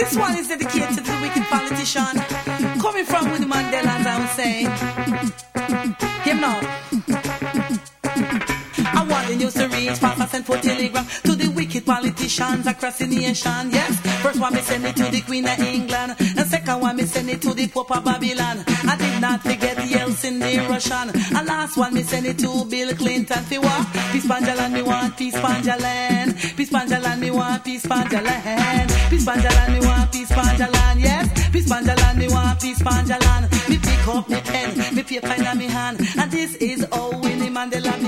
This one is dedicated to the wicked politician. Coming from Winnie Mandela, as I was saying. Him now. I want the news to reach 5% for telegram to the wicked politicians across the nation. Yes, first one me send it to the Queen of England, and second one me send it to the Pope of Babylon. I did not forget Yeltsin the Russian, and last one me send it to Bill Clinton. For what? Peace Panjalan, me want peace Panjalan. Peace Panjalan, me want peace Panjalan. Peace Panjalan, me want peace Panjalan. Yes, peace Panjalan, me want peace Panjalan. Me pick up me pen, me paper in my hand, and this is how Winnie Mandela